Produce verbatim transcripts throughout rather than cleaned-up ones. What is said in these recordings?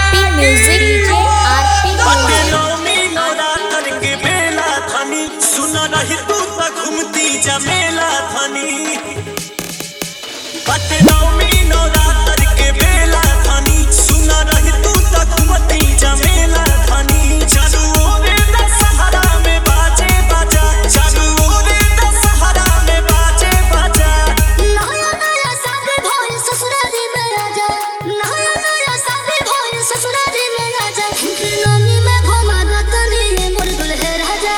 RP music DJ RP सुन रही तू तो घूमती जमेला धनी नौमी नवरात्र के बेला धनी सुन रही तू तो घूमती जमेला धनी चालू ओरे दशहरा में बाजे बाजा चालू ओरे दशहरा में बाजे बाजा नया नया शादी भइल ससुराली में राजा नया नया शादी भइल ससुराली में राजा नौमी में घुमा दो तनी मोर दुल्हे राजा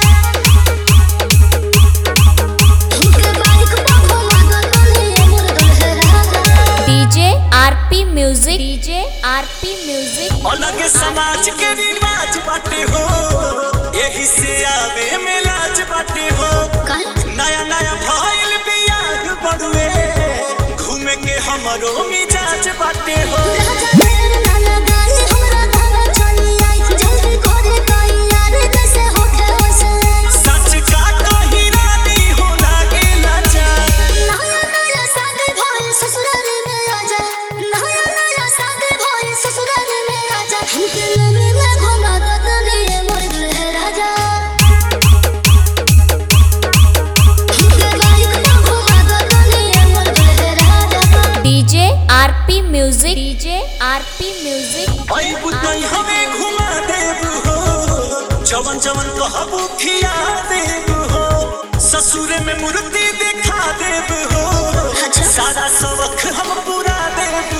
DJ RP music DJ RP music अलग समाज के रिवाज बाटे हो यही से आवे में लाज बाटे हो नया नया भइल बियाह बड़ुए घूमे के हमरो मिजाज बाटे हो सच का कही रानी हो लागे लाजा नया नया शादी भइल ससुराली में राजा नया नया शादी भइल ससुराली में राजा नौमी में घुमा दो तनी मोर दुल्हे राजा DJ RP music DJ RP music आई बुतई हमें घुमा देब हो जवन जवन कहबू खिया देब हो ससुर में मूर्ति दिखा देब हो सारा सबक हम पूरा देब